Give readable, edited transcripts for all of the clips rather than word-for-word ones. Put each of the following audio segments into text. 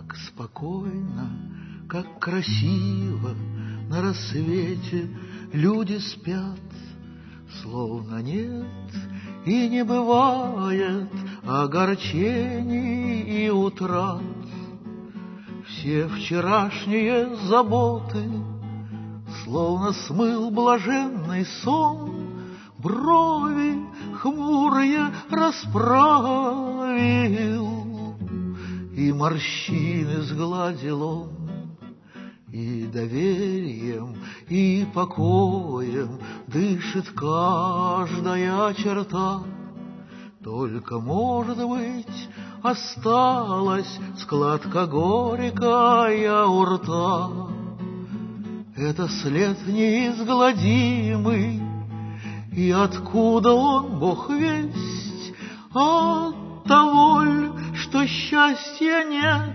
Как спокойно, как красиво на рассвете люди спят, словно нет и не бывает огорчений и утрат. Все вчерашние заботы словно смыл блаженный сон, брови хмурые расправил, и морщины сгладил он, и доверием, и покоем дышит каждая черта. Только, может быть, осталась складка горькая у рта. Это след неизгладимый, и откуда он, Бог весть, от того ль, что счастья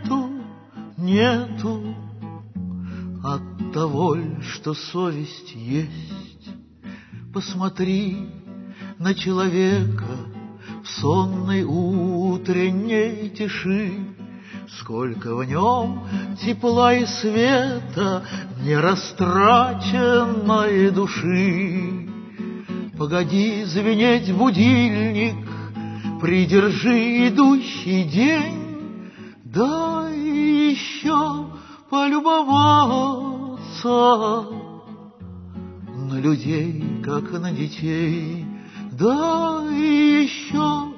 нету, от того ль, что совесть есть. Посмотри на человека в сонной утренней тиши, сколько в нем тепла и света, нерастраченной души. Погоди звенеть будильник, придержи идущий день, дай еще полюбоваться на людей, как на детей, дай еще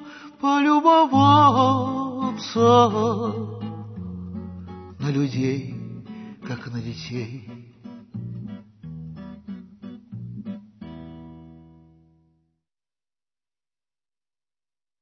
полюбоваться на людей, как на детей.